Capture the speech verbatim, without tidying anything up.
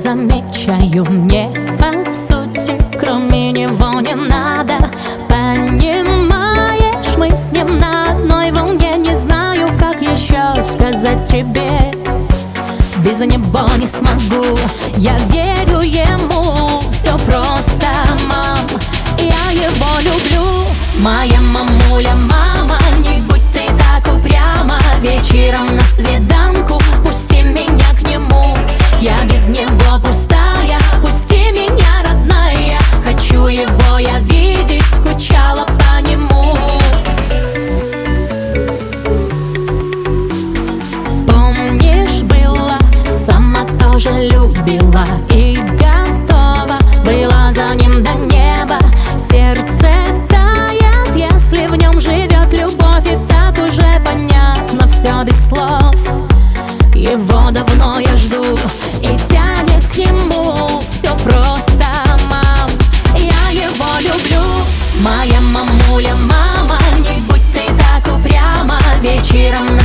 замечаю, мне по сути кроме него не надо. Понимаешь, мы с ним на одной волне. Не знаю, как еще сказать тебе, без него не смогу. Я верю ему, все просто, мам, я его люблю. Моя мамуля, мама, не будь ты так упряма. Вечером на свиданку пусти меня к нему. Я без него пустая, пусти меня, родная. Хочу его я видеть, скучала по нему. Помнишь, было, сама тоже любила и готова была за ним до неба. Сердце тает, если в нем живет любовь, и так уже понятно все без слов. Его давно я жду, и тянет к нему. Все просто, мам, я его люблю. Моя мамуля, мама, не будь ты так упряма. Вечером